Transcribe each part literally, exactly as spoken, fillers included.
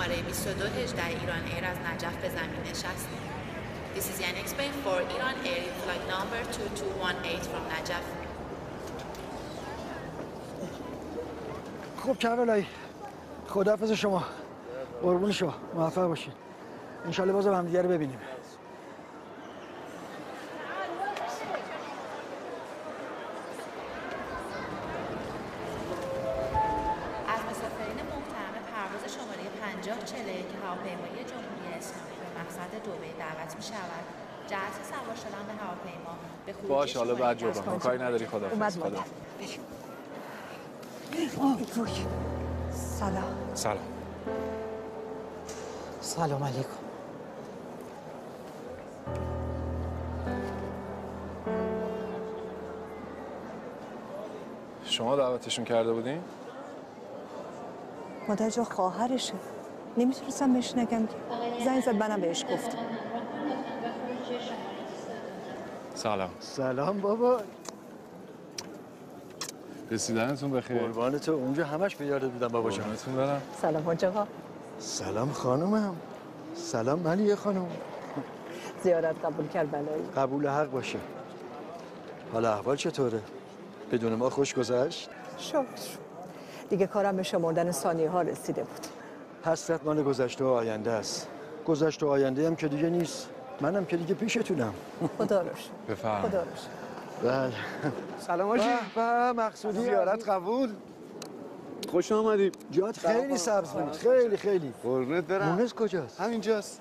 شماره بیست و دو هجده ایران ایر از نجف به زمین نشست. This is Yannick Spain for Iran Air flight number two two one eight from Najaf. خب کربلایی خداحافظ شما، قربون شما، موفق باشید. انشالله بازم هم دیگه رو ببینیم. از مسافرین محترم پرواز شماره پنجاه چهل و یک هواپیمای جمهوری اسلامی به مقصد دبی دعوت می شود. جهت سوار شدن به هواپیما به خروجی باشه حالا بعد جبران کاری نداری. خدا اومد مادر. سلام. سلام. سلام علیکم. شما دعوتشون کرده بودین؟ مادر جا خواهرشه، نمیتونستم بهش نگم که زنگ زد منم بهش گفتم. سلام. سلام بابا. رسیدنتون بخیر. قربان تو، اونجا همش به یادت بودم بابا جان. قربونتون برم. سلام حاج آقا. سلام خانومم. سلام ملیه خانم. زیارت قبول کربلایی. قبول حق باشه. حالا احوال چطوره؟ بدون ما خوش گذشت؟ شکر. دیگه کارم به شمردن ثانیه ها رسیده بود. حسرت مال گذشته و آینده است. گذشته و آینده هم که دیگه نیست. منم که دیگه پیشتونم. خدا رو شکر. بفرم. خدا رو شکر. بله. سلام حاجی. به مقصودی زیارت قبول. خوش آمدید. جات خیلی سبز بود. خیلی خیلی. قربونت برم. مونس کجاست؟ همینجاست.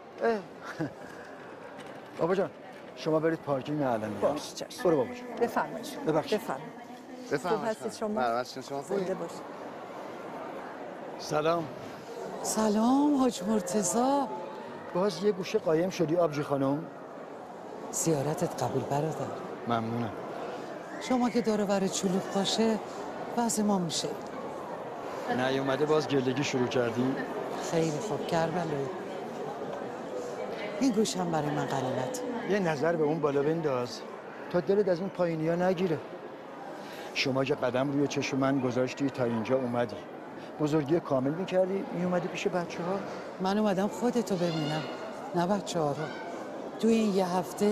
بابا جان شما برید پارکینگ الان میام. باش چشم. برو بابا جان. بفرمایید. ببخشید. بفرمایید. بفرمایید. خوب هستید شما؟ بله شما خوبی؟ زنده باشید. سلام. سلام حاج مرتضی. باز یه گوشه قایم شدی آبجی خانم؟ زیارتت قبول برادر. ممنونم. شما که داره ور چلوک باشه وضع ما میشه. نیومده باز گلگی شروع کردی؟ خیلی خوب کربلایی. این گوش هم برای من غنیمت. یه نظر به اون بالا بنداز تا دلت از اون پایینی ها نگیره. شما که قدم روی چشم من گذاشتی تا اینجا اومدی، بزرگی کامل میکردی، این اومدی پیش بچه ها. من اومدم خودتو ببینم نه بچه ها رو. توی این یه هفته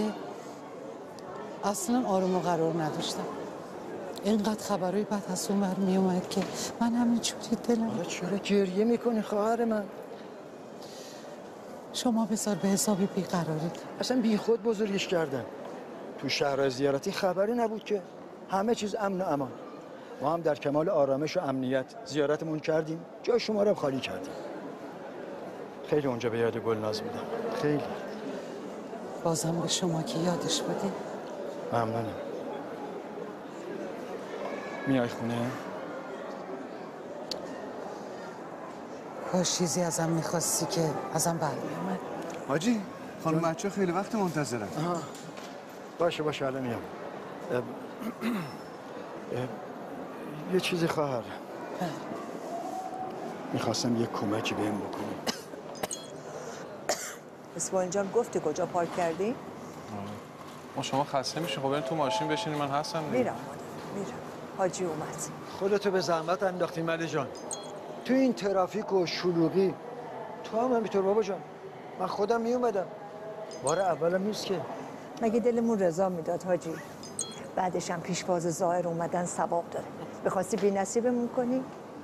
اصلا آروم و قرار نداشتم. اینقدر خبرهای بد از اون بر می اومد که من همینجوری دلم. حالا چرا گریه میکنی خواهر من؟ شما بذار به حساب بیقراری. اصلا بی خود بزرگش کردن. تو شهرهای زیارتی خبری نبود که، همه چیز امن و امان. ما هم در کمال آرامش و امنیت زیارتمون کردیم، جای شما رو خالی کردیم. خیلی اونجا به یاد گلناز بودم، خیلی. بازم به شما که یادش بدیم. ممنونم. میای خونه؟ کاش چیزی ازم میخواستی که ازم برمی اومد. حاجی خانم بچه خیلی وقت منتظرن. آها. باشه باشه الان میام. اه... اه... یه چیزی خواهر. میخواستم یه کمکی بهم بکنی. اسماعیل جان گفتی کجا پارک کردی؟ ما شما خسته میشین خب برین تو ماشین بشینین من هستم. میرم مادر میرم. حاجی اومد. خودتو به زحمت انداختی ملی جان. تو این ترافیک و شلوغی تو هم همینطور بابا جان. من خودم میومدم. بار اولم نیست که. مگه دلمون رضا میداد حاجی؟ بعدش هم پیشواز ظاهر اومدن ثواب داره. بخواستی بی نصیبمون کنی؟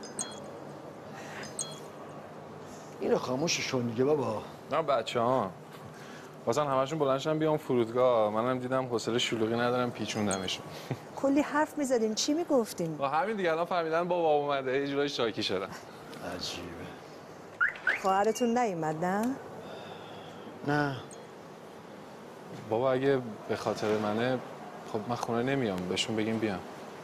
اینو خاموشش کن دیگه بابا. نه بچه ها بازن همشون بلندشن بیام فرودگاه. منم دیدم حوصله شلوغی ندارم پیچوندمشون. کلی حرف میزدین چی میگفتین؟ با همین دیگه الان فهمیدن بابا اومده اجرای شاکی شدن. عجیبه. خواهرتون نیومد نه؟ نه بابا اگه به خاطر منه خب من خونه نمیام بهشون بگیم بیام.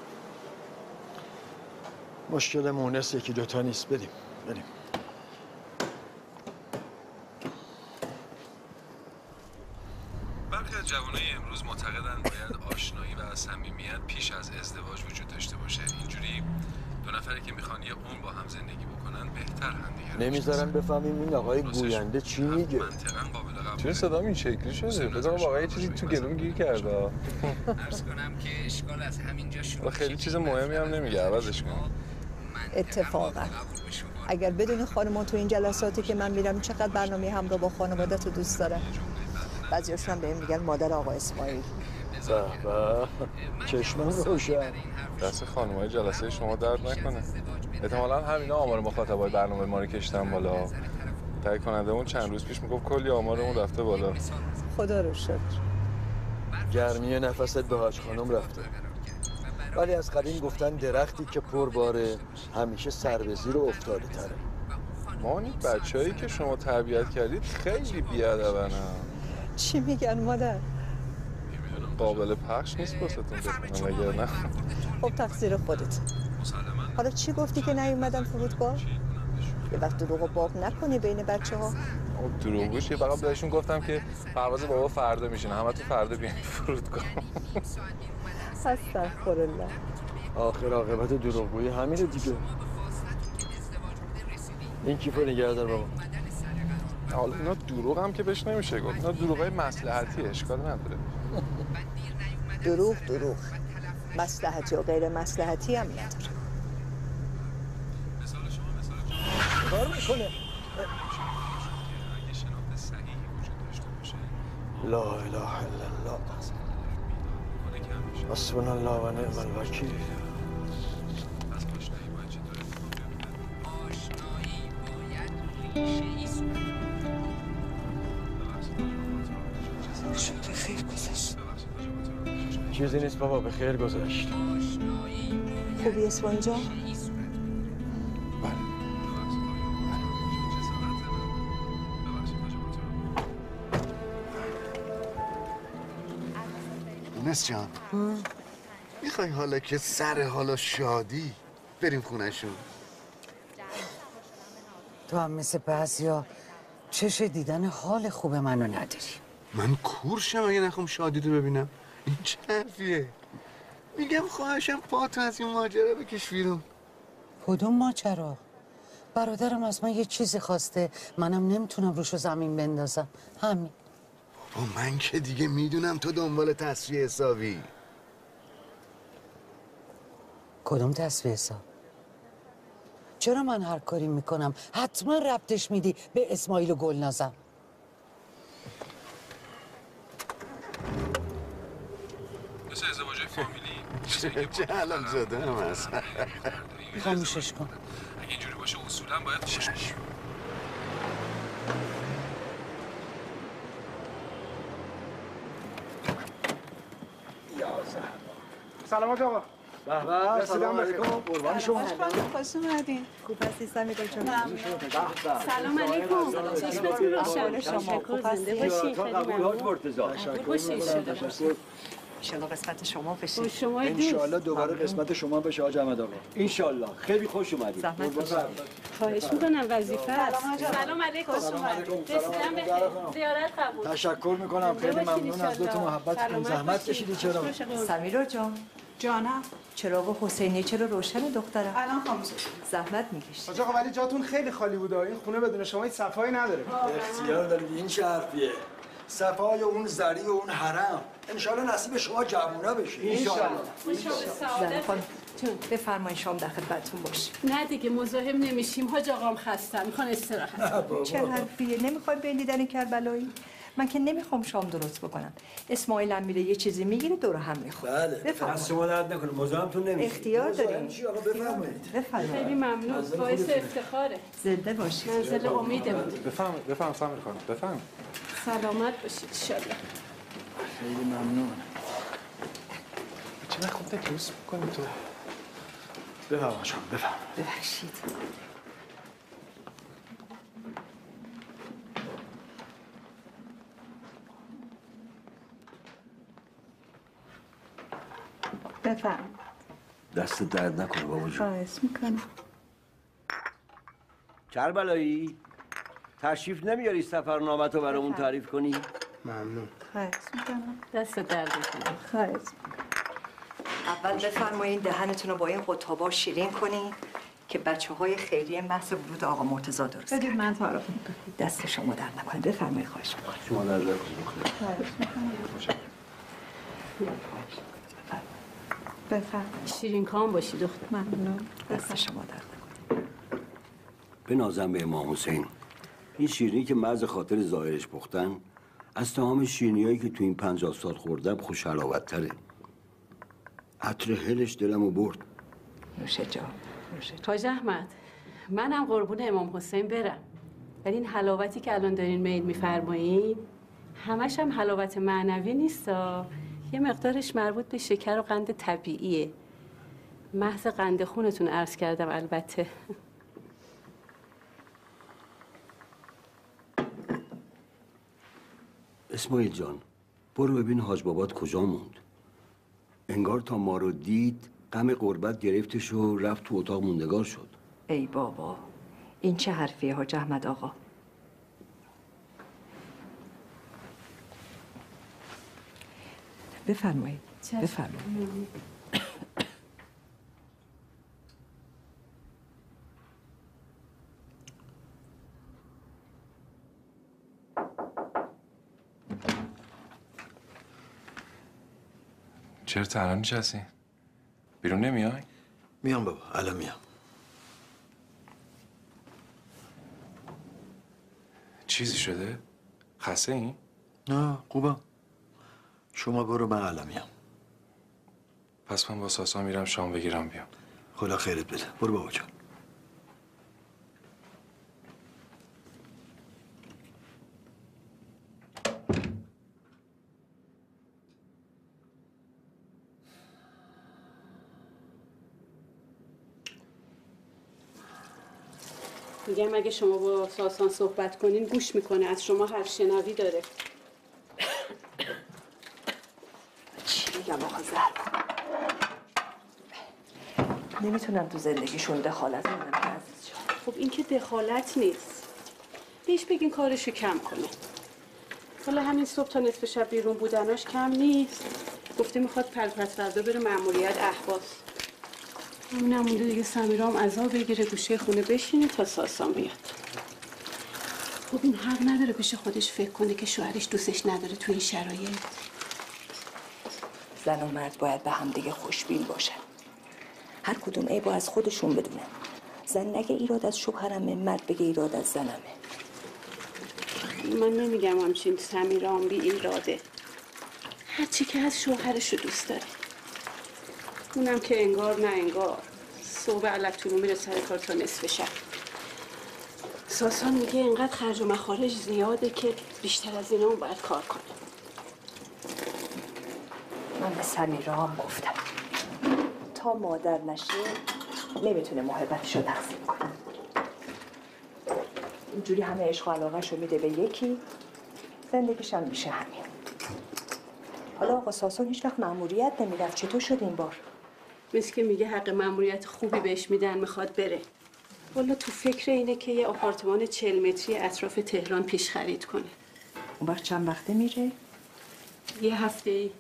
مشکل مونس یکی دوتا نیست. بریم بریم. برخی از جوانای امروز معتقدند باید آشنایی و صمیمیت پیش از ازدواج وجود داشته باشه. اینجوری دو نفری که میخوان یه عمر با هم زندگی بکنن بهتر همدیگه رو نمیذارن بفهمیم این آقای گوینده چی میگه. منطقاً قابل قبول. چرا صدام این شکلی شده؟ بذار واقعا یه چیزی تو گلوم گیر کرده. عرض کنم که اشکال از همینجا شروع. خیلی چیز مهمی هم نمیگه عوضش کن. اتفاقا اگر بدونی خانمان تو این جلساتی که من میرم چقدر برنامه همراه با خانواده تو دوست دارم. بعضیاشون هم بهم میگن مادر آقا اسماعیل. به به چشم روشن. دست خانمای جلسه شما درد نکنه. احتمالاً همینا آمار مخاطبای برنامه ما رو کشتن بالا. تهیه کننده اون چند روز پیش میگفت کلی آمارمون رفته بالا. خدا رو شکر. گرمی نفست به حاج خانم رفته. ولی از قدیم گفتن درختی که پرباره همیشه سر به زیر افتاده تره. ما اون بچه‌ای که شما تربیت کردید خیلی بی‌ادبن. چی میگن مادر؟ قابل پخش نیست واسهتون بخونم اگر نه. خب تقصیر خودت. حالا چی گفتی که نیومدن فرودگاه؟ یه وقت دروغو باب نکنی بین بچه ها. دروغوش یه فقط بهشون گفتم که پرواز بابا فردا میشینه، همه تو فردا بیاین فرودگاه. استغفرالله. آخر عاقبت دروغگویی همینه دیگه. این کیفو نگه دار بابا. حالا اینا دروغ هم که بهش نمیشه گفت، اینا دروغای مصلحتی، اشکال نداره. دروغ دروغ مصلحتی و غیر مصلحتی هم نداره. کار میکنه. لا اله الا الله حسبنا الله و نعم الوکیل. به خیر گذشت. چیزی نیست بابا، به خیر گذشت. خوبی اسمان جان؟ مونس جان میخوای حالا که سر حالا شادی بریم خونهشون؟ تو هم مثل بعضیا چش دیدن حال خوب منو نداری. من کورشم اگه نخوام شادی تو ببینم. این چه حرفیه؟ میگم خواهشم پاتو از این ماجرا بکش بیرون. کدوم ماجرا؟ برادرم از من یه چیزی خواسته، منم نمیتونم روشو زمین بندازم. همین. بابا من که دیگه میدونم تو دنبال تصفیه حسابی. کدوم تصفیه حساب؟ چرا من هر کاری میکنم حتما ربطش میدی به اسماعیل و گلنازم؟ مثل ازدواج فامیلی چه علم زده هم هست. خاموشش کن. اگه اینجوری باشه اصولا باید خوشش. سلامت آقا. به به سلام علیکم. قربان شما. خوش اومدین. خوب هستی سمیرا جان؟ سلام علیکم. چشمتون روشن. شما خوب هستی؟ باشین. خیلی ممنون. باشین. انشالله قسمت شما بشه. خوش شما دوست. انشالله دوباره قسمت شما بشه حاج احمد آقا. انشالله. خیلی خوش اومدید. زحمت کشید. خواهش میکنم وظیفه است. سلام علیکم. سلام علیکم. رسیدم به زیارت قبول. تشکر میکنم، خیلی ممنون از لطف و محبتتون. زحمت کشیدی چرا؟ سمیرا جان. جانم. چراغ حسینی چرا روشن دخترم؟ الان خاموشه. زحمت میکشی. حاج آقا ولی جاتون خیلی خالی بوده. این خونه بدون شما هیچ صفایی نداره. اختیار دارید. این چه حرفیه؟ صفای اون زری و اون حرم انشالله نصیب شما جوونا بشه. انشالله. خانم بفرمایید شام در خدمتتون باشیم. نه دیگه مزاحم نمیشیم. حاج آقام خستن میخوان استراحت. چه حرفیه؟ نمیخوای به دیدن کربلایی؟ من که نمیخوام شام درست بکنم. اسماعیل هم میره یه چیزی میگیره دور هم میخوره. بله. بفرمایید. از شما درد نکنه. مزاحمتون نمیشه. اختیار دارین. آقا بفرمایید. بفرمایید. خیلی ممنون. باعث افتخاره. زنده باشید. منزل امیده بود. بفرمایید بفرمایید سمیر خانم بفرمایید. سلامت باشید ان شاء الله. خیلی ممنون. چه خوب تکلیف می‌کنی تو؟ بفرمایید شما بفرمایید. ببخشید. بفرم. دست درد نکنه بابا جون. خواهش میکنم. کربلایی تشریف نمیاری سفرنامه تو برامون تعریف کنی؟ ممنون. خواهش میکنم. دست درد کنم. خواهش میکنم. اول بفرمایید دهنتون رو با این قطابا شیرین کنین که بچه های خیریه محض ورود آقا مرتضی درست بدید من تعارف میکنم. دست شما در نکنه. بفرمایید خواهش میکنم. شما در در کنید. خواهش میکنم. بفرم. شیرین کام باشی دختر. ممنون. دست شما در نکنه. به نازم به امام حسین. این شیرینی که مرز خاطر ظاهرش پختن از تمام شیرینیایی که تو این پنجاه سال خوردم خوش حلاوت تره. عطر هلش دلمو برد. نوشه جان، نوشه جان. حاج احمد، منم قربون امام حسین برم، ولی این حلاوتی که الان دارین میل میفرمایین همش هم حلاوت معنوی نیستا، یه مقدارش مربوط به شکر و قند طبیعیه. محض قند خونتون عرض کردم البته. اسماعیل جان، برو ببین حاج بابات کجا موند. انگار تا ما رو دید غم غربت گرفتش و رفت تو اتاق موندگار شد. ای بابا، این چه حرفیه حاج احمد آقا؟ بفرمایید، بفرمایید. چرا تنها نشستی؟ بیرون نمیای؟ میام بابا، الان میام. چیزی شده؟ خسته این؟ نه خوبم. شما برو، من الان میام. پس من با ساسا میرم شام بگیرم بیام. خدا خیرت بده. برو بابا جان. میگم اگه شما با ساسان صحبت کنین گوش میکنه، از شما حرف شنوی داره. چی میگم آقا زهر؟ نمیتونم تو زندگیشون دخالت کنم که عزیز جان. خب این که دخالت نیست، بهش بگین کارشو کم کنه. حالا همین صبح تا نصف شب بیرون بودناش کم نیست. گفته میخواد پرپس فردا بره مأموریت اهواز. همین همونده دیگه سمیرام عذاب بگیره گوشه خونه بشینه تا ساسان بیاد. خب این حق نداره پیش خودش فکر کنه که شوهرش دوستش نداره توی این شرایط. زن و مرد باید به هم دیگه خوشبین باشن. هر کدوم عیبو از خودشون بدونن. زن نگه ایراد از شوهرمه، مرد بگه ایراد از زنمه. من نمیگم همچین سمیرام بی ایراده. هرچی که از شوهرشو دوست داره. اونم که انگار نه انگار صبح علک طولو میره سر کار تا نصف شب. ساسان میگه اینقدر خرج و مخارج زیاده که بیشتر از اینا اون باید کار کنه. من به سمیرا هم گفتم تا مادر نشه نمیتونه محبتشو تقسیم کنه. اینجوری همه عشق و علاقه‌شو میده به یکی، زندگیش هم میشه همین. حالا آقا ساسان هیچ وقت مأموریت نمیرفت، چطور شد این بار؟ مثل که میگه حق مأموریت خوبی بهش میدن میخواد بره. والا تو فکر اینه که یه آپارتمان چهل متری اطراف تهران پیش خرید کنه. اون وقت چند وقته میره؟ یه هفته ای.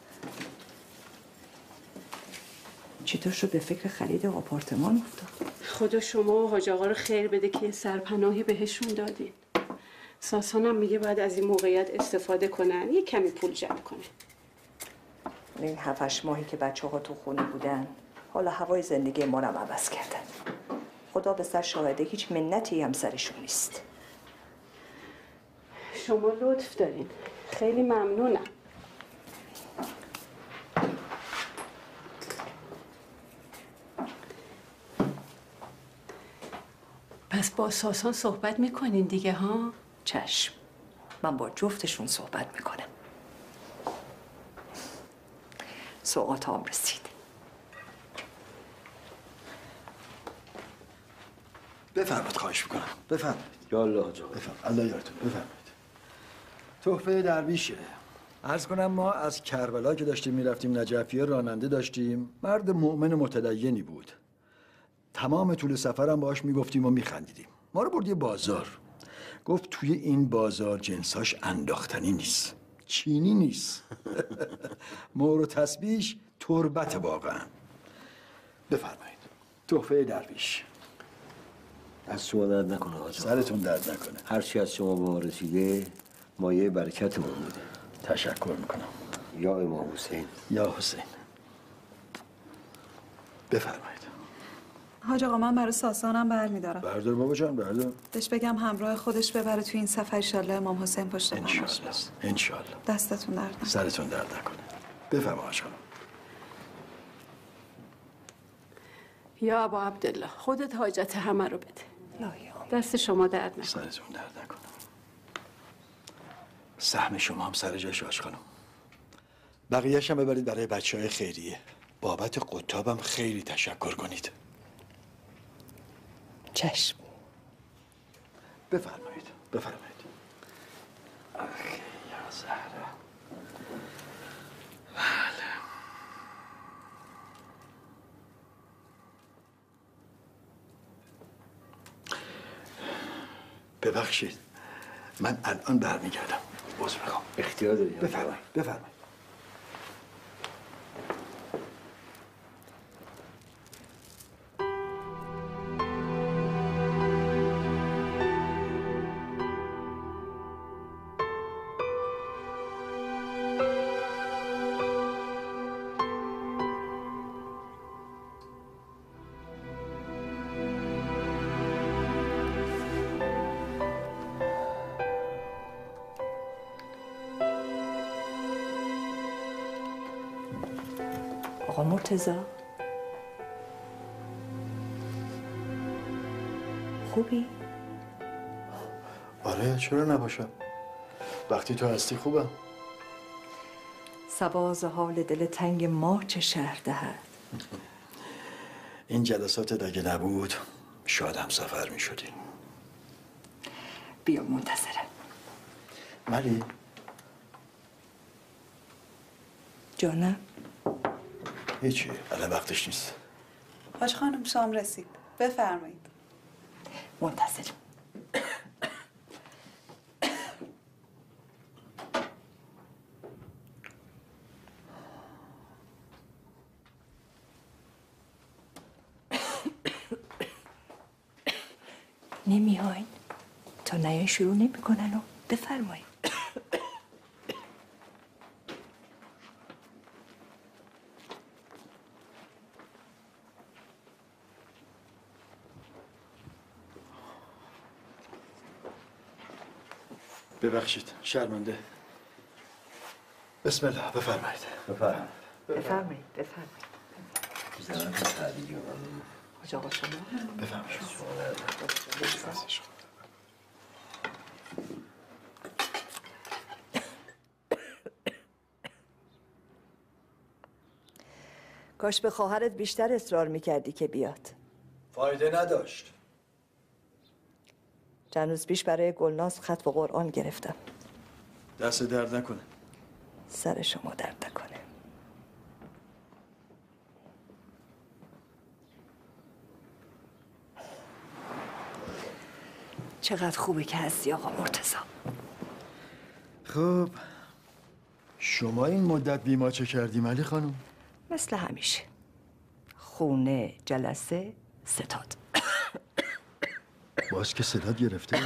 چطور شد به فکر خرید آپارتمان افتاد؟ خدا شما و حاج آقا رو خیر بده که سرپناهی بهشون دادین. ساسانم میگه باید از این موقعیت استفاده کنن، یه کمی پول جمع کنه. این هفتش ماهی که بچه ها تو خونه بودن حالا هوای زندگی ما رو عوض کردن. خدا به سر شاهده هیچ منتی هم سرشون نیست. شما لطف دارین، خیلی ممنونم. پس با ساسان صحبت میکنین دیگه ها؟ چشم، من با جفتشون صحبت میکنم. سوغات هم رسید. بفرمایید، خواهش میکنم. بفرمایید. یا الله حاجا. بفرمایید. الله یارتون. بفرمایید. تحفه درویشه. عرض کنم ما از کربلا که داشتیم میرفتیم نجفیه راننده داشتیم، مرد مؤمن متدینی بود. تمام طول سفرم باهاش میگفتیم و میخندیدیم. ما رو برد یه بازار. گفت توی این بازار جنساش انداختنی نیست. چینی نیست. مور و تسبیح تربت واقعا. بفرمایید. تحفه درویش. از شما درد نکنه حاجا. سرتون درد نکنه. هر چی از شما به ما رسیده مایه برکتمون بوده. تشکر میکنم. یا امام حسین. یا حسین. بفرمایید. حاج آقا من برای ساسانم برمیدارم. بردار بابا جان بردار. بهش بگم همراه خودش ببره توی این سفر انشالله امام حسین پشت پناهش انشالله انشالله. دستتون درد نکنه. سرتون درد نکنه. بفرما حاج خانم. یا ابا عبدالله خودت حاجت همه رو بده. دست شما درد نکنه. سرتون درد نکنه. سهم شما هم سر جاش حاج خانم. بقیه‌اش هم ببرید برای بچه‌های خیریه. بابت قطابم خیلی تشکر کنید. چشم. بفرمایید بفرمایید. آخه یا زهرا. بله. ببخشید من الان برمیگردم. عذر میخوام. اختیار داری. بفرمایید بفرمایید. آقا مرتضی خوبی؟ آره چرا نباشم. وقتی تو هستی خوبم. سباز حال دل تنگ ما چه شهر دهد. این جلسات اگه نبود شاید هم سفر می شدیم. بیا منتظرم. ملی جانم هیچی الان وقتش نیست. حاج خانم شام رسید. بفرمایید. منتظرم. نمیاین تا نیاین شروع نمیکنن و بفرمایید. ببخشید شرمنده. بسم الله بفرمایید. بفرمایید. بفرمایید بفرمایید. زحمت تعلیمی رو حاج آقا شما بفرمایید. کاش به خواهرت بیشتر اصرار میکردی که بیاد. فایده نداشت. چند روز پیش برای گلناز خط و قرآن گرفتم. دست درد نکنه. سر شما درد نکنه. چقدر خوبه که هستی آقا مرتضی. خب شما این مدت بیما چه کردیم علی خانم؟ مثل همیشه. خونه، جلسه، ستاد. باز که صدات گرفته؟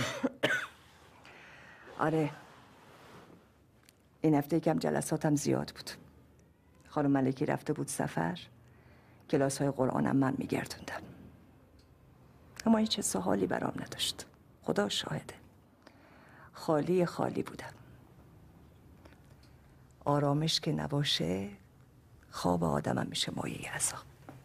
آره. این هفته یکم جلساتم زیاد بود. خانم ملکی رفته بود سفر. کلاس های قرآنم من میگردوندم. اما هیچ حس و حالی برام نداشت. خدا شاهده. خالی خالی بودم. آرامش که نباشه خواب آدمم میشه مایه عذاب.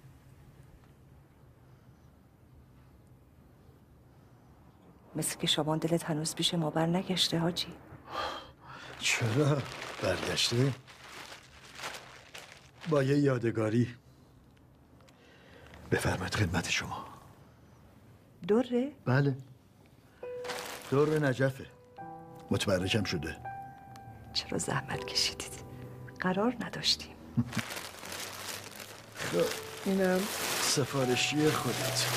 مثل که شبان دلت هنوز پیش ما بر نگشته حاجی. چرا؟ برگشته؟ با یه یادگاری. بفرمایید خدمت شما. دوره؟ بله دور نجفه. متبرکم شده. چرا زحمت کشیدید؟ قرار نداشتیم. خب اینم سفارشی خودت.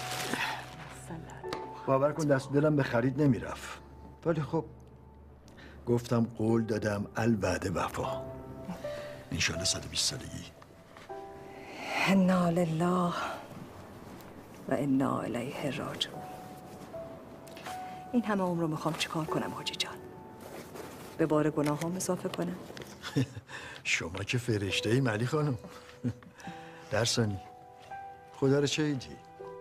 باور کن دست دلم به خرید نمیرفت. ولی خب گفتم قول دادم الوعده وفا. انشالله صد و بیست سالگی. انا لله و انا الیه راجعون. این همه عمر رو میخوام چیکار کنم حاجی جان؟ به بار گناهام اضافه کنم؟ شما که فرشته ای ملی خانم. درسانی خدا رو چه ایدی؟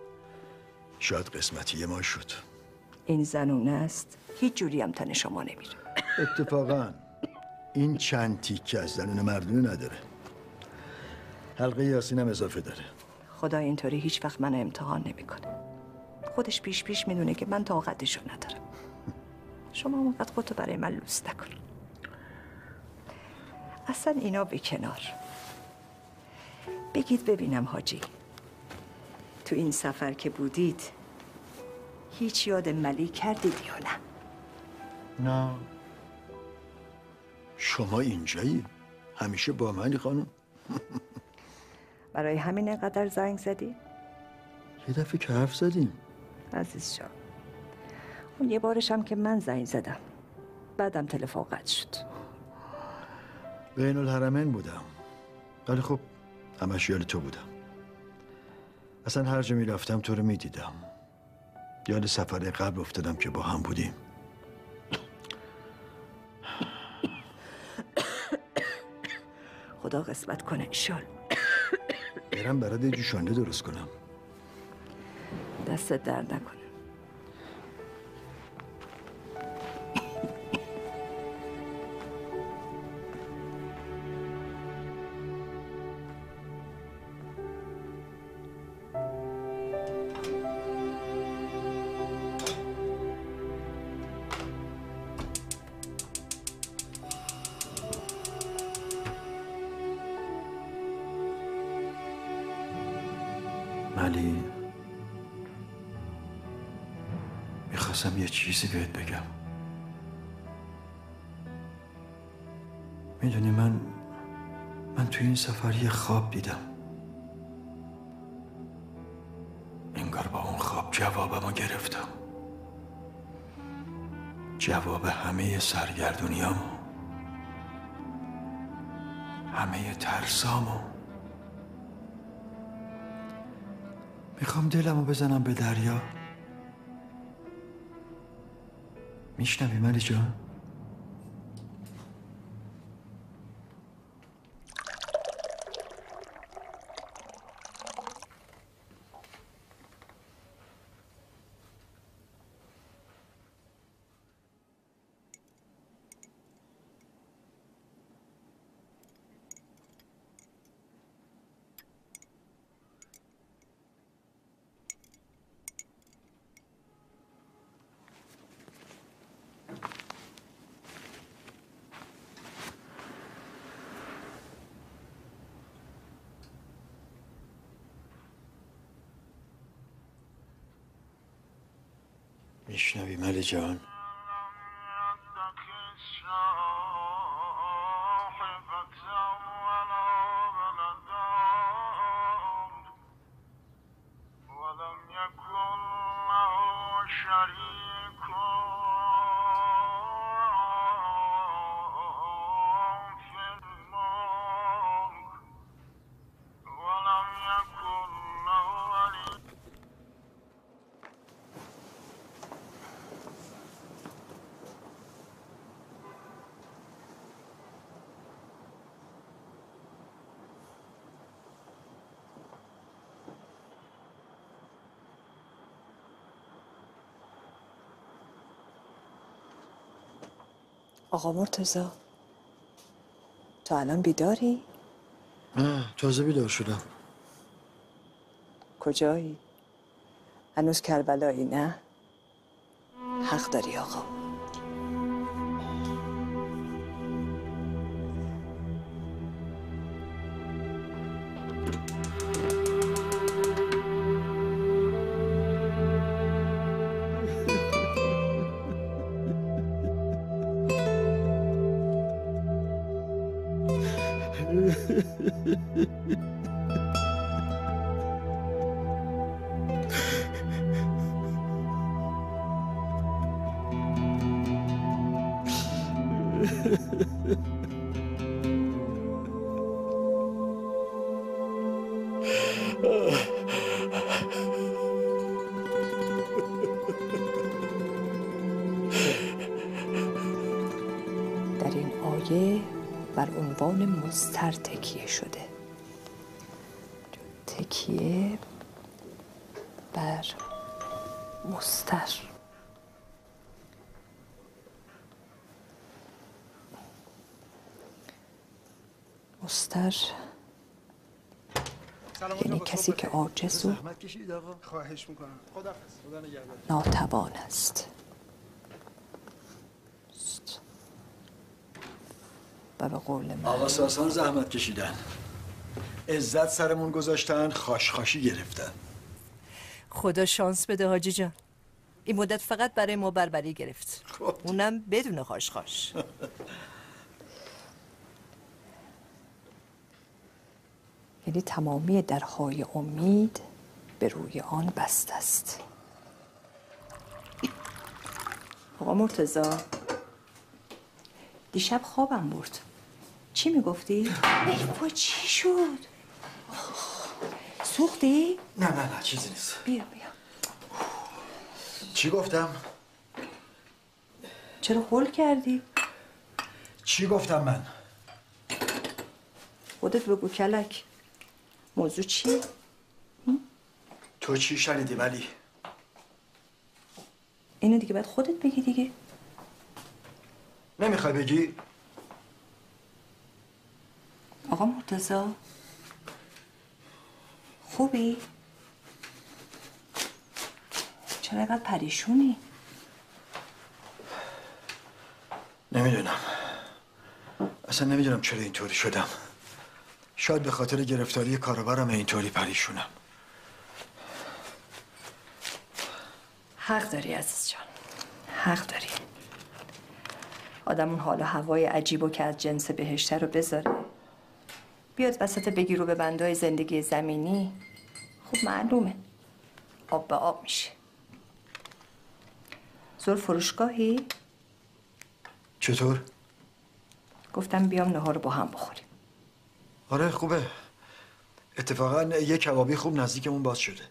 شاید قسمتی ما شد. این زنونه است، هیچ جوری هم تن شما نمیره. اتفاقا این چند تیکه از زنونه مردونه نداره. حلقه یاسین هم اضافه داره. خدا اینطوری هیچ وقت من امتحان نمیکنه. خودش پیش پیش میدونه که من طاقتشو ندارم. شما اونقدر خودتو برای من لوس نکن. اصلا اینا به کنار. بگید ببینم حاجی، تو این سفر که بودید هیچ یاد ملی کردید یا نه؟ نه. شما اینجایی؟ همیشه با منی خانم؟ برای همین اینقدر زنگ زدی؟ یه دفعه که حرف زدیم. عزیز جان، اون یه بارش هم که من زنگ زدم بعدم تلفن قطع شد. بین الحرمین بودم، ولی خب همش یاد تو بودم. اصلا هر جا میرفتم تو رو میدیدم. یاد سفر قبل افتادم که با هم بودیم. خدا قسمت کنه انشالله. برم برات یه جوشانده درست کنم. دستت درد نکنه. ملی، میخواستم یه چیزی بهت بگم. میدونی من من توی این سفر یه خواب دیدم. انگار با اون خواب جوابمو گرفتم. جواب همه سرگردونیامو، همه ترسامو. میخوام دلمو بزنم به دریا. میشنوی ملی جان؟ میشنوی ملی جان؟ آقا مرتضی، تو الان بیداری؟ نه، تازه بیدار شدم. کجایی؟ هنوز کربلایی نه؟ حق داری آقا. در این آیه بر عنوان مضطر تکیه شده. تکیه بر مستر. مستر یعنی کسی که عاجز و خواهش میکنم. خداحافظ. خدا نگهدار. ناتوان است و به قول من آقا ساسان زحمت کشیدن، عزت سرمون گذاشتن، خاشخاشی گرفتن. خدا شانس بده حاجی جان، این مدت فقط برای ما بربری گرفت، اونم بدون خاشخاش. یعنی تمامی درهای امید به روی آن بسته است. آقا مرتضی، دیشب خوابم برد. چی میگفتی؟ ای با چی شد؟ سوختی؟ نه نه نه چیزی نیست. بیا بیا. چی گفتم؟ چرا هول کردی؟ چی گفتم من؟ خودت بگو کلک. موضوع چیه؟ تو چی شنیدی ولی؟ اینو دیگه باید خودت بگی دیگه. نمیخوای بگی؟ آقا مرتضی خوبی؟ چرا اینقدر پریشونی؟ نمیدونم، اصلا نمیدونم چرا اینطوری شدم. شاید به خاطر گرفتاری کارآورم اینطوری پریشونم. حق داری عزیز جان، حق داری. آدم اون حال و هوای عجیبو که از جنس بهشته رو بذاره بیاد وسط بگیر و به بندای زندگی زمینی، خب معلومه آب به آب میشه. زور فروشگاهی؟ چطور؟ گفتم بیام نهار رو با هم بخوریم. آره خوبه، اتفاقا یه کبابی خوب نزدیکمون باز شده.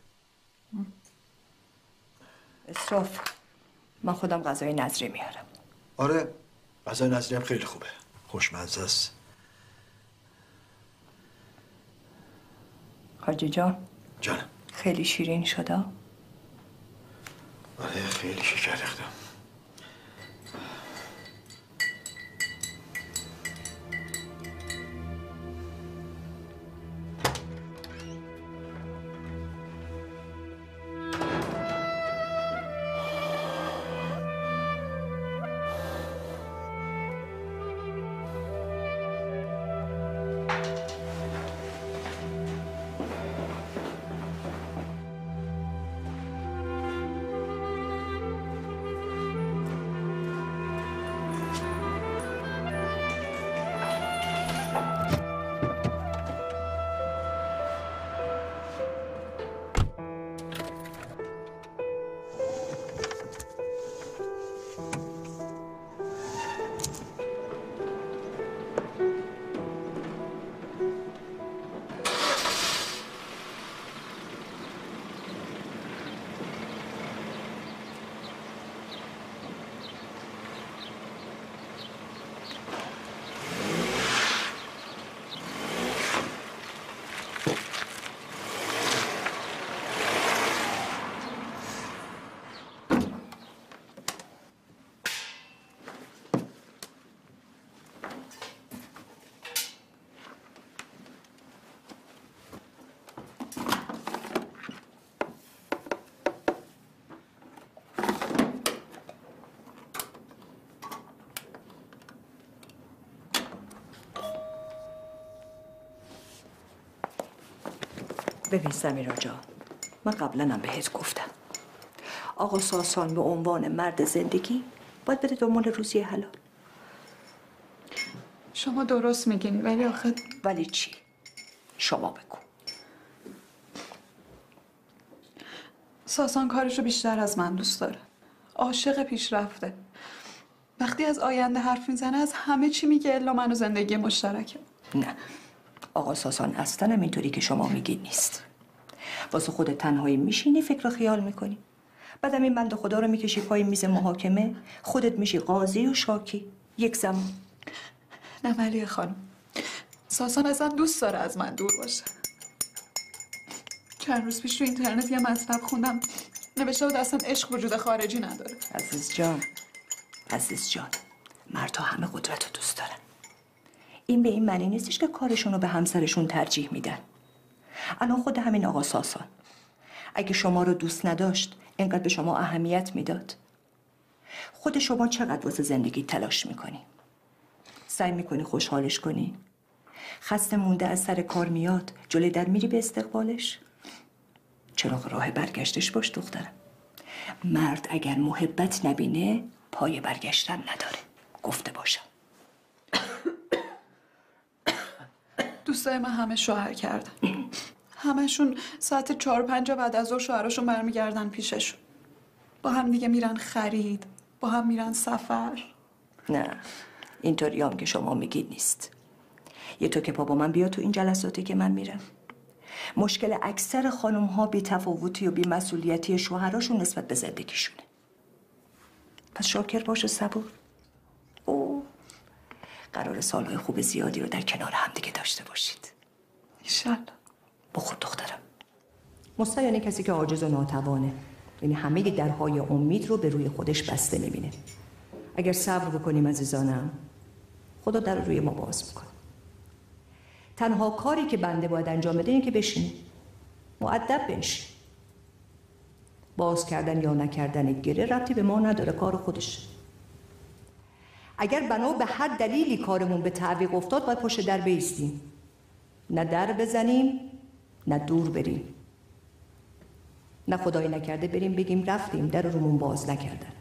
اسراف، من خودم غذای نظری میارم. آره غذای نظری هم خیلی خوبه، خوشمزه است. حاجی جان. جانم. خیلی شیرین شده؟ آره خیلی شکر ریختم. ببین سمیرا جان، من قبلا هم بهت گفتم آقا ساسان به عنوان مرد زندگی باید بده دنبال روزی حلال. شما درست میگین ولی آخه ولی چی؟ شما بگو. ساسان کارشو بیشتر از من دوست داره. عاشق پیشرفته. وقتی از آینده حرف میزنه از همه چی میگه الا من و زندگی مشترکه. نه، آقا ساسان اصلا هم اینطوری که شما میگید نیست. واسه خودت تنهایی میشینی فکر و خیال میکنی، بعدم این بنده خدا رو میکشی پای میز محاکمه، خودت میشی قاضی و شاکی یک زمان. نه ملیه خانم، ساسان اصلا دوست داره از من دور باشه. چند روز پیش تو اینترنت یه مطلب خوندم نوشته بود اصلا عشق وجود خارجی نداره. عزیز جان، عزیز جان، مردها همه قدرت رو دوست دارن. این به این معنی نیستش که کارشون رو به همسرشون ترجیح میدن. الان خود همین آقا ساسان اگه شما رو دوست نداشت اینقدر به شما اهمیت میداد؟ خود شما چقدر واسه زندگی تلاش میکنی؟ سعی میکنی خوشحالش کنی؟ خسته مونده از سر کار میاد جلوی در میری به استقبالش؟ چراغ راه برگشتش باش دخترم. مرد اگر محبت نبینه پای برگشتن نداره. گفته باشم. دوستای من همه شوهر کردن. همشون ساعت چهار پنج بعد از ظهر شوهراشون برمیگردن پیششون. با هم دیگه میرن خرید، با هم میرن سفر. نه، اینطوری هم که شما میگید نیست. یه تو که با من بیا تو این جلساتی که من میرم. مشکل اکثر خانم ها بی تفاوتی و بی مسئولیتی شوهراشون نسبت به زندگیشونه. پس شاکر باش و صبور. او قرار سالهای خوب زیادی رو در کنار هم دیگه داشته باشید. ایشالله. بخور دخترم. مستعین کسی که عاجز و ناتوانه، یعنی همه درهای امید رو به روی خودش بسته میبینه. اگر صبر بکنیم عزیزانم، خدا در روی ما باز میکنه. تنها کاری که بنده باید انجام بده اینه که بشینه، مؤدب بنشین. باز کردن یا نکردن گره ربطی به ما نداره، کار خودشه. اگر بنا به هر دلیلی کارمون به تعویق افتاد باید پشت در بایستیم، نه در بزنیم نه دور بریم، نه خدای نکرده بریم بگیم رفتیم در رومون باز نکردن.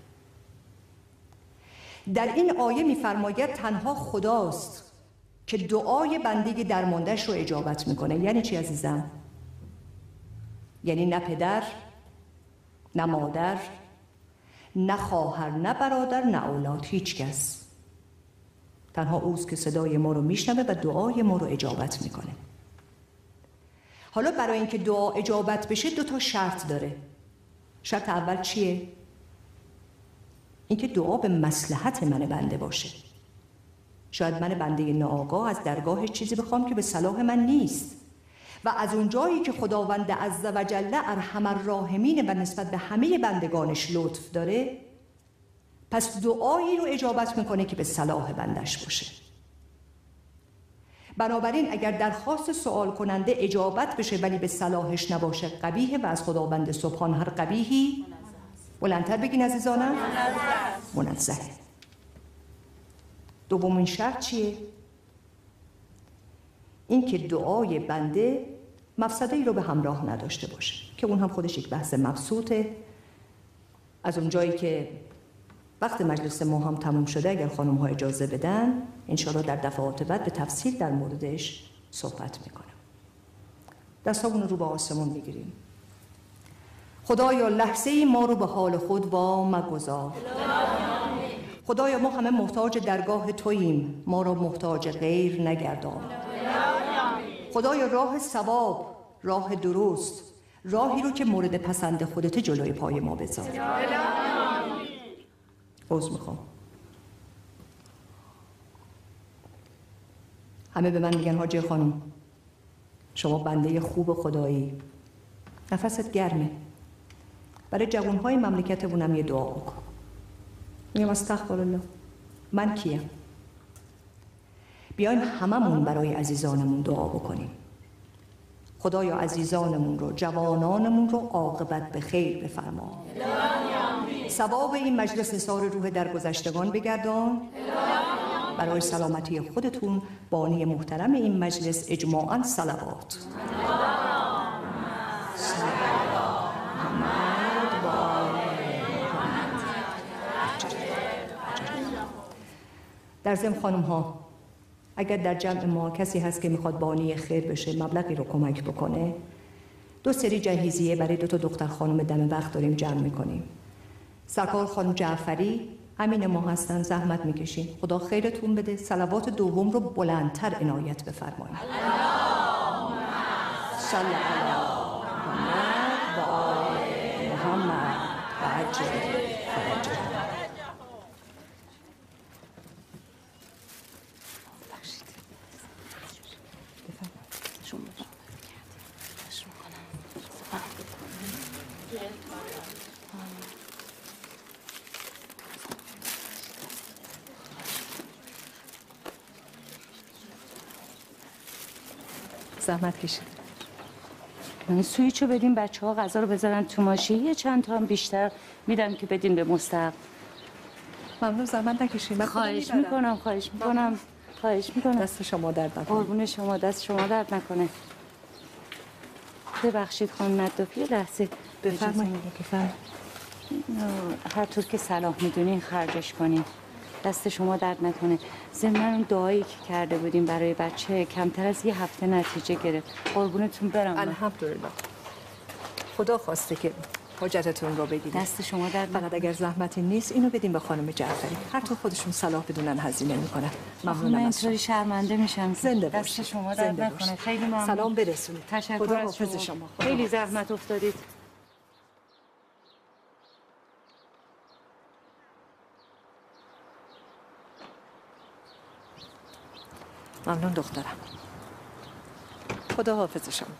در این آیه میفرماید تنها خداست که دعای بنده درمانده‌اش رو اجابت میکنه. یعنی چی عزیزم؟ یعنی نه پدر، نه مادر، نه خواهر، نه برادر، نه اولاد، هیچ کس. تنها اوست که صدای ما رو میشنوه و دعای ما رو اجابت میکنه. حالا برای اینکه دعا اجابت بشه دو تا شرط داره. شرط اول چیه؟ اینکه دعا به مصلحت من بنده باشه. شاید من بنده ناآگاه از درگاهش چیزی بخوام که به صلاح من نیست و از اون جایی که خداوند عزوجل ارحم الراحمین و نسبت به همه بندگانش لطف داره، پس دعایی رو اجابت میکنه که به صلاح بندش باشه. بنابراین اگر درخواست سوال کننده اجابت بشه ولی به صلاحش نباشه قبیحه و از خداوند سبحان هر قبیحی بلندتر بگین عزیزانم منزهه. دومین شرط چیه؟ این که دعای بنده مفسده‌ای رو به همراه نداشته باشه، که اون هم خودش یک بحث مبسوطه. از اون جایی که وقت مجلس ما هم تموم شده، اگر خانم ها اجازه بدن انشاءالله در دفعات بعد به تفصیل در موردش صحبت میکنم. دستامون رو به آسمون میگیریم. خدایا لحظه ای ما رو به حال خود وا مگذار. خدایا ما همه محتاج درگاه توییم، ما را محتاج غیر نگردان. خدایا راه ثواب، راه درست، راهی رو که مورد پسند خودت جلوی پای ما بذار. عذر میخوام. همه به من میگن حاجی خانم شما بنده خوب خدایی، نفست گرمه، برای جوانهای مملکتمونم یه دعا بکن. میگم استغفرالله، من کیم؟ بیایم هممون برای عزیزانمون دعا بکنیم. خدایا عزیزانمون رو، جوانانمون رو عاقبت به خیر بفرما. ثواب این مجلس نثار روح درگذشتگان بگردان. برای سلامتی خودتون بانی محترم این مجلس اجماعاً صلوات. در ضمن خانم ها، اگر در جمع ما کسی هست که میخواد بانی خیر بشه، مبلغی رو کمک بکنه، دو سری جهیزیه برای دو تا دختر خانم دم وقت داریم جمع میکنیم. سرکار خانم جعفری امین ما هستن، زحمت میکشین، خدا خیرتون بده. صلوات دوم رو بلندتر عنایت بفرمایید. صلی علی محمد و آل محمد و عجل فرجه. شما زحمت کشید. من سویچو بدیم بچه ها غذا رو بذارن تو ماشین، یه چند تا هم بیشتر میدم که بدین به مستحق. ممنون، زحمت نکشید. خواهش میکنم خواهش میکنم خواهش میکنم. دست شما درد نکنه. قربون شما، دست شما درد نکنه. ببخشید خانم ندافی، یه لحظه بفرمایید. بفرمایید. هر طور که صلاح میدونین خرجش کنین. دست شما درد نکنه. ضمن اون دعایی که کرده بودیم برای بچه کمتر از یه هفته نتیجه گرفت. قربونتون برم. الحمدلله. خدا خواسته که حاجتتون رو بگیرید. دست شما درد نکنه. فقط اگر زحمتی نیست اینو بدیم به خانم جعفری. هر طور خودشون صلاح بدونن هزینه میکنن. ممنونم. من اینطوری شرمنده میشم. زنده دست باشید. شما درد نکنه. خیلی ممنون. سلام برسونید. تشکر خدا از حافظ شما. شما. خیلی زحمت افتادید. ممنون دخترم. خدا حافظ شما.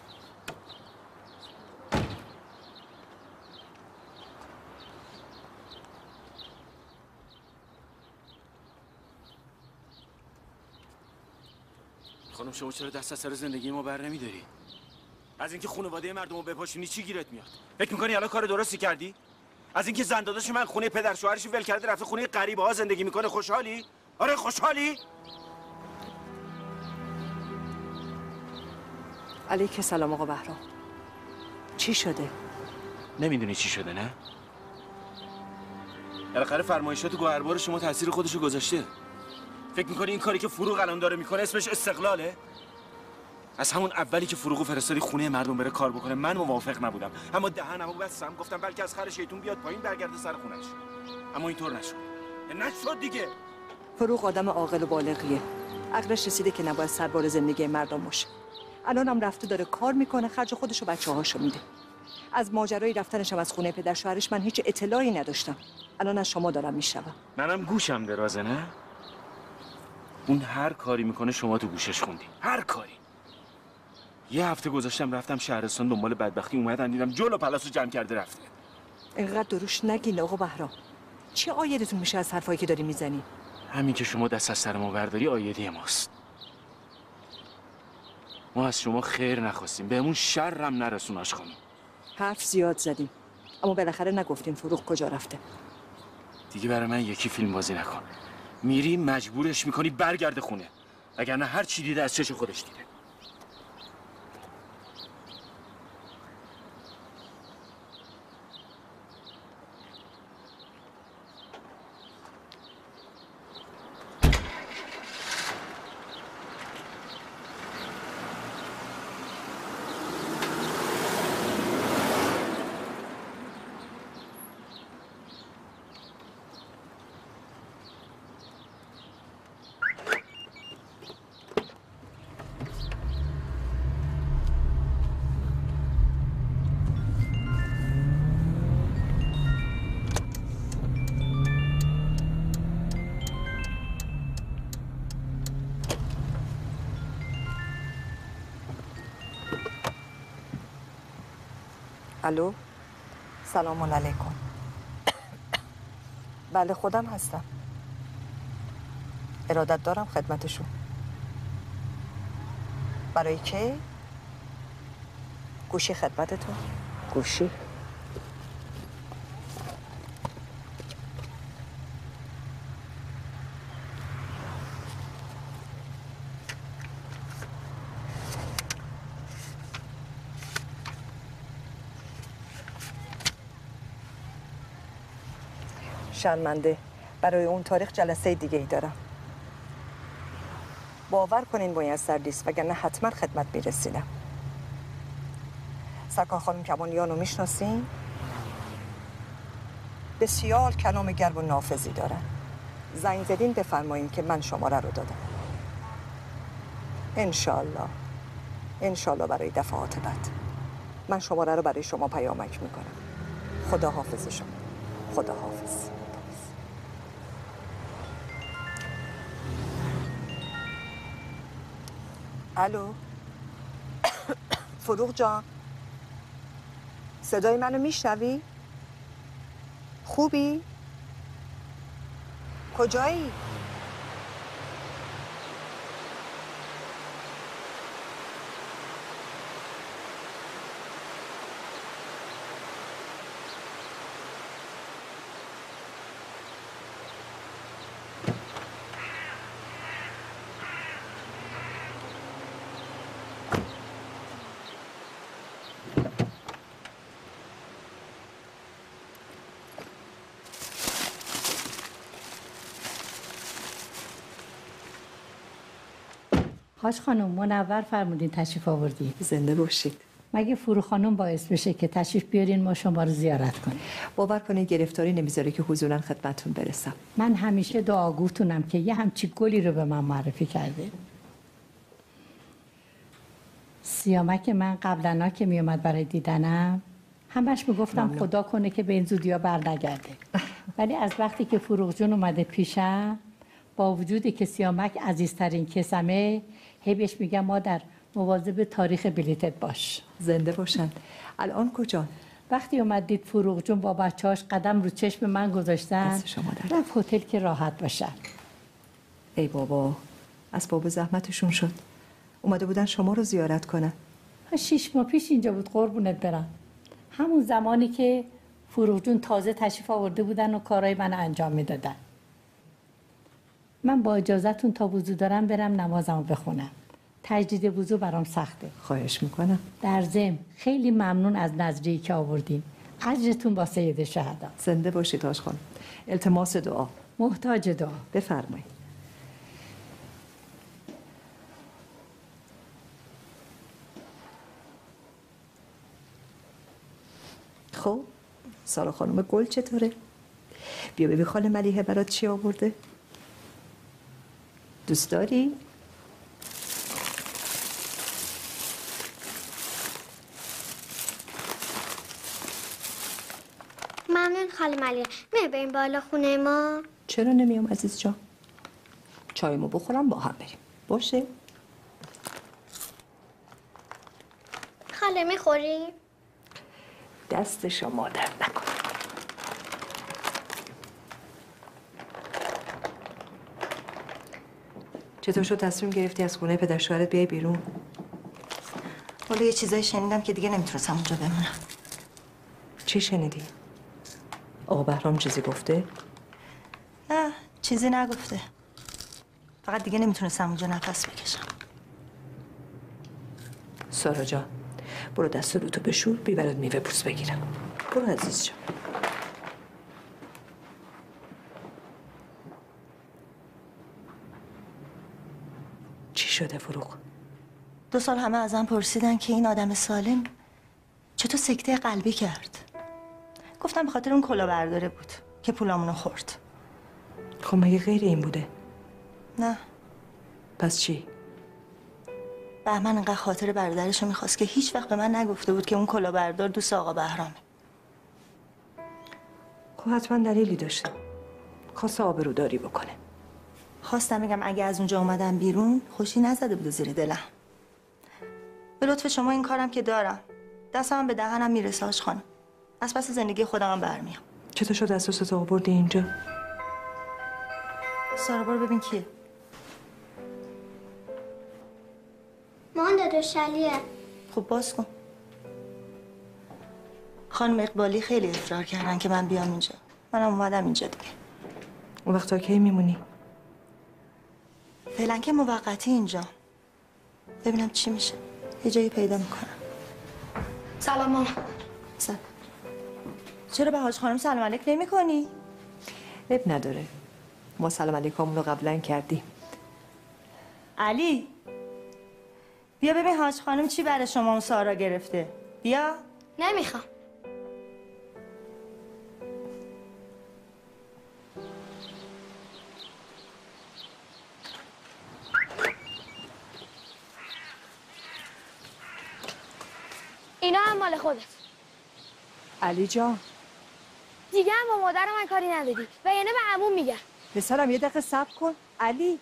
خانم شما چرا دست از سر زندگی ما بر نمیداری؟ از اینکه خانواده مردم رو بپاشونی چی گیرت میاد؟ فکر میکنی الان کار درستی کردی؟ از اینکه زن داداش من خونه پدر شوهرش ول کرده رفته خونه غریبه ها زندگی میکنه خوشحالی؟ آره خوشحالی؟ علیک سلام آقا بهرام. چی شده؟ نمیدونی چی شده نه؟ بالاخره فرمایشات گوهربار شما تاثیر خودشو گذاشته. فکر میکنی این کاری که فروغ الان داره میکنه اسمش استقلاله؟ از همون اولی که فروغو فرستادی خونه مردم بره کار بکنه من موافق نبودم، اما دهنمو بستم گفتم بلکه از خر شیطون بیاد پایین برگرده سر خونش. اما اینطور نشد. نشد دیگه. فروغ آدم عاقل و بالغیه. عقلش رسیده که نباید سربار زندگی مردم باشه. الان هم رفته داره کار میکنه، خرج خودش و بچه‌هاشو میده. از ماجرای رفتنش هم از خونه پدر شوهرش من هیچ اطلاعی نداشتم. الان از شما دارم میشنوم. منم گوشم درازه نه؟ اون هر کاری میکنه شما تو گوشش خوندی. هر کاری. یه هفته گذاشتم رفتم شهرستان دنبال بدبختی، اومدن دیدم جلو پلاسو جمع کرده رفته. اینقدر دروش نگین آقا بهرام. چه عایدتون میشه از حرفایی که داری میزنی؟ همین که شما دست از سر ما برداری عایدی ماست. ما از شما خیر نخواستیم، بهمون شرم نرسون آش خانم. حرف زیاد زدیم اما بالاخره نگفتیم فروغ کجا رفته. دیگه برای من یکی فیلم بازی نکن. میری مجبورش میکنی برگرده خونه، وگرنه هر چی دیده از چش خودش دیده. الو، سلام علیکم. بله خودم هستم. ارادت دارم خدمتشون. برای کی؟ گوشی خدمتتون. گوشی؟ شرمنده، برای اون تاریخ جلسه دیگه ای دارم. باور کنین میسر نیست وگرنه حتما خدمت میرسیدم. سرکار خانم کمالیانو میشناسین؟ بسیار کلام گرم و نافذی دارن. زنگ زدین بفرمایین که من شماره رو دادم. انشالله انشالله برای دفعات بعد من شماره رو برای شما پیامک میکنم. خدا حافظ شما. خدا حافظ. الو فروغ جان، صدای منو میشنوی؟ خوبی؟ کجایی؟ حاج خانم منور فرمودین تشریف آوردین. زنده باشید. مگه فرو خانم باعث بشه که تشریف بیارین ما شما رو زیارت کنیم؟ باور کنید گرفتاری نمیذاره که حضوراً خدمتتون برسم. من همیشه دعاگوتونم که یه همچی گلی رو به من معرفی کرده. سیامک من قبلا که میومد برای دیدنم همش میگفتم ممنون. خدا کنه که به این زودیا بر نگرده. ولی از وقتی که فروغ جون اومده پیشم با وجودی که سیامک عزیزترین کسمه هی بهش میگم مادر مواظب تاریخ بلیتت باش. زنده باشن. الان کجا؟ وقتی اومد دید فروغ جون با بچه‌هاش قدم رو چشم من گذاشتن رفت هتل که راحت باشن. ای بابا اسباب زحمتشون شد. اومده بودن شما رو زیارت کنن. شیش ماه پیش اینجا بود قربونت برم. همون زمانی که فروغ جون تازه تشریف آورده بودن و کارهای من انجام میدادن. من با اجازهتون تا وضو دارم برم نمازمو بخونم. تجدید وضو برام سخته. خواهش میکنم. در ضمن خیلی ممنون از نظریه‌ای که آوردین. اجرتون با سید شهدا. زنده باشید حاج خانم. التماس دعا. محتاج دعا. بفرمایید. خب سارا خانم گل چطوره؟ بیا ببین خاله ملیحه برات چی آورده؟ دوست داری؟ ممنون خاله ملیحه. می بریم بالا خونه ما؟ چرا نمیام عزیز جان؟ چایمو بخورم با هم بریم. باشه؟ خاله میخوری؟ دست شما درد نکنه. چطور شد تصمیم گرفتی از خونه پدر شوهرت بیای بیرون؟ والا یه چیزایی شنیدم که دیگه نمیتونستم اونجا بمونم. چی شنیدی؟ آقا بهرام چیزی گفته؟ نه چیزی نگفته. فقط دیگه نمیتونستم اونجا نفس بکشم. سارا جان برو دست و روتو بشور بی برات میوه پوست بگیرم. برو عزیز جان. چی شده فروغ؟ دو سال همه ازم پرسیدن که این آدم سالم چطور سکته قلبی کرد. گفتم به خاطر اون کلاهبرداره بود که پولامونو خورد. خب مگه غیر این بوده؟ نه. پس چی؟ بهمن انقدر خاطر برادرشو میخواست که هیچ وقت به من نگفته بود که اون کلاهبردار دوست آقا بهرامه. خب حتما دلیلی داشته. خواسته آبروداری بکنه. خواستم بگم اگه از اونجا اومدم بیرون خوشی نزده بود زیر دلم. به لطف شما این کارم که دارم. دستم به دهنم میرسه حاج خانم. از پس زندگی خودم هم برمیام. چطور شد اساست آوردی اینجا؟ سارا برو ببین کیه. مان داداش علیه. خب باز کن. خانم اقبالی خیلی اصرار کردن که من بیام اینجا. منم اومدم اینجا دیگه. اون وقت تا کی میمونی؟ فعلا که موقتی اینجا. ببینم چی میشه. یه جایی پیدا میکنم. سلام مامان. سلام. چرا به حاج خانم سلام علیک نمی کنی؟ اب نداره. ما سلام علیکمون رو قبلا کردیم. علی بیا ببین حاج خانم چی برای شما اون سارا گرفته. بیا. نمیخوام. اینا هم مال خودت. علی جان دیگه هم با مادر من کاری ندادی و یعنی به عموم میگم. پسرم یه دقیقه صبر کن. علی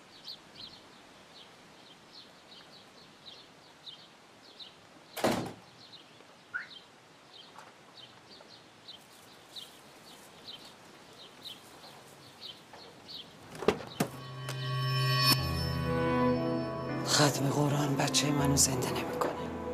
ختم قرآن بچه منو زنده نمیکنه.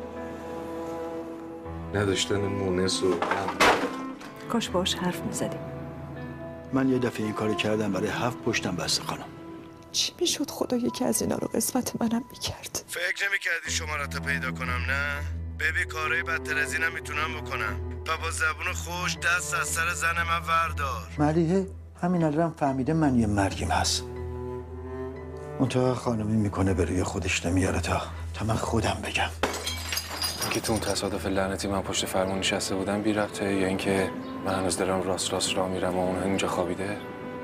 نداشتن مونس و کاش باش حرف میزدیم. من یه دفعه این کاری کردم برای هفت پشتم بسته خانم. چی میشد خدا یکی از اینا رو قسمت منم میکرد؟ فکر نمیکردی شمارات پیدا کنم نه؟ ببی کارهای بدتر از اینم میتونم بکنم و با زبون خوش دست از سر زن من وردار. ملیحه همین الان فهمیده من یه مرگیم هست. منتها خانمی میکنه به روی خودش نمیاره تا تا من خودم بگم. که تو اون تصادف لعنتی من پشت فرمون نشسته بودم بی ربطه، یا اینکه من هنوز دارم راست راست راه میرم و اون اینجا خوابیده؟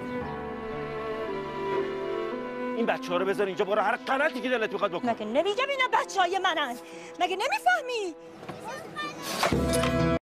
این بچه‌ها رو بذار اینجا، برو هر غلطی که دلت میخواد بکن. مگه نمیگم اینا بچه‌های منن؟ مگه نمیفهمی؟